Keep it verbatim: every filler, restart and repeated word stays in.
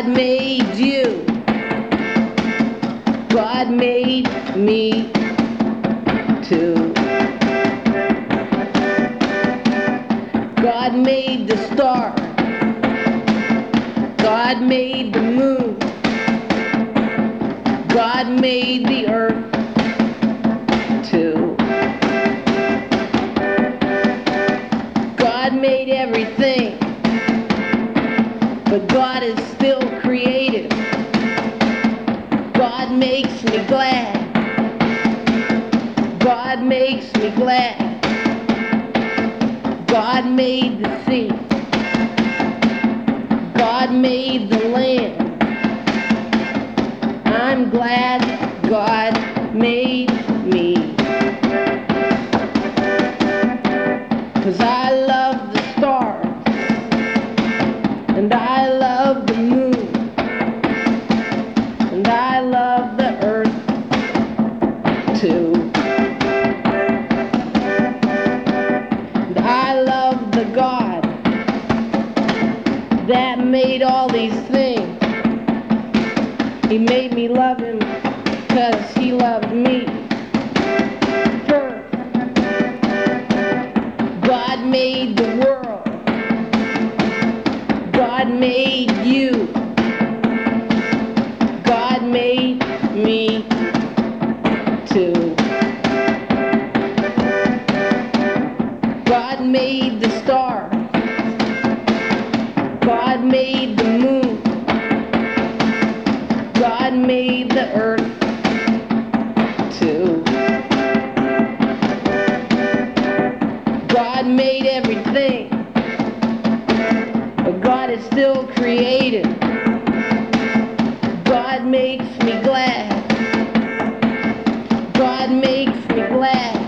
God made you. God made me too. God made the stars. God made the moon. God made the earth too. God made everything, but God is still creative. God makes me glad. God makes me glad. God made the sea. God made the land. I'm glad God made me. 'Cause I love the stars, and I love the moon, and I love the earth too. And I love the God that made all these things. He made me love him because he loved me first. God made the world. God made you. God made me too. God made the stars. God made the moon. God made the earth too. God made everything, but God is still creative. God makes me glad. God makes me glad.